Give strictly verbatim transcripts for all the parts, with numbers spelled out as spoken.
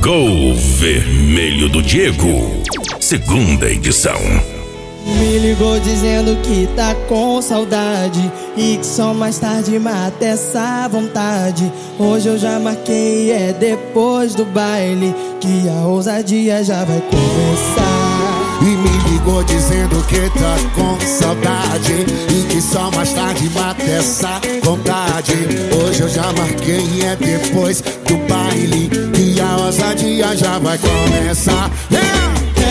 Gol Vermelho do Diego, segunda edição. Me ligou dizendo que tá com saudade e que só mais tarde mata essa vontade. Hoje eu já marquei, é depois do baile que a ousadia já vai começar. E me ligou dizendo que tá com saudade e que só mais tarde mata essa vontade. Hoje eu já marquei, é depois do baile que a ousadia já vai começar. Yeah!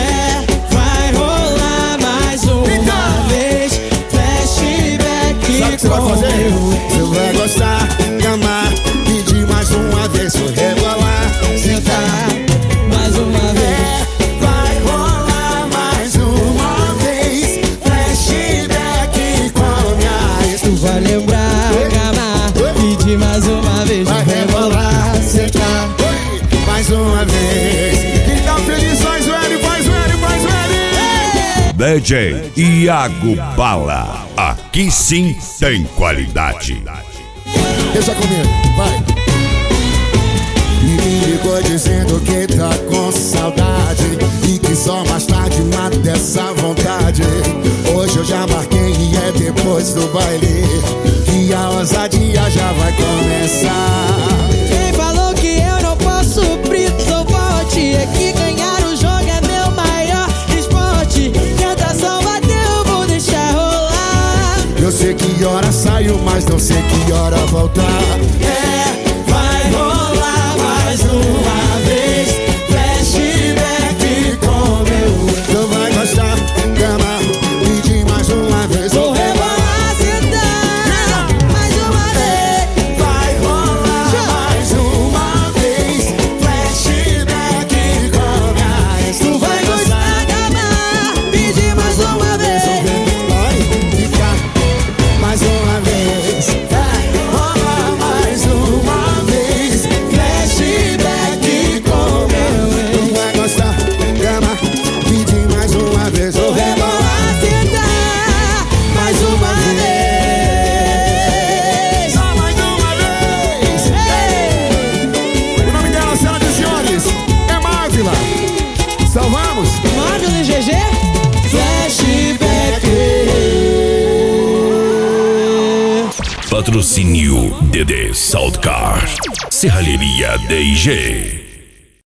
Sabe o que você vai fazer? Você vai gostar, me amar, pedir mais uma vez, vou rebolar, sentar mais uma vez. É, vai rolar mais uma vez, flashback com minha ex. Tu vai lembrar, me amar, pedir mais uma vez, vai rebolar, sentar mais uma vez. Quem tá feliz faz o L, faz o L, faz o L. D J Iago Bala, aqui sim tem qualidade. Deixa comigo, vai. E me ligou dizendo que tá com saudade e que só mais tarde mata essa vontade. Hoje eu já marquei e é depois do baile que a ousadia já vai começar. Quem falou que eu não posso suprir seu vote? É que ganhar o jogo é meu maior esporte. Canta só bateu, vou deixar rolar. Eu sei que hora saiu, mas não sei que hora voltar. É, vai rolar mais uma vez, flashback com meu. Tu vai gostar, cama, pedir mais uma vez. Vou rebolar, sentar mais uma vez. Vai rolar mais uma vez, flashback com minha ex. Tu vai gostar, amar, pedir mais uma vez. Vai ficar mais uma vez. Vai rolar mais uma vez, flashback com meu. Tu vai gostar, cama, pedir mais uma vez. Vou rebolar, sentar mais uma vez. Só mais uma vez. O nome dela, senhoras e senhores, é Marvila. Salvamos. Marvel e G G, flashback. Patrocínio D D Saltcar, Serralheria D I G.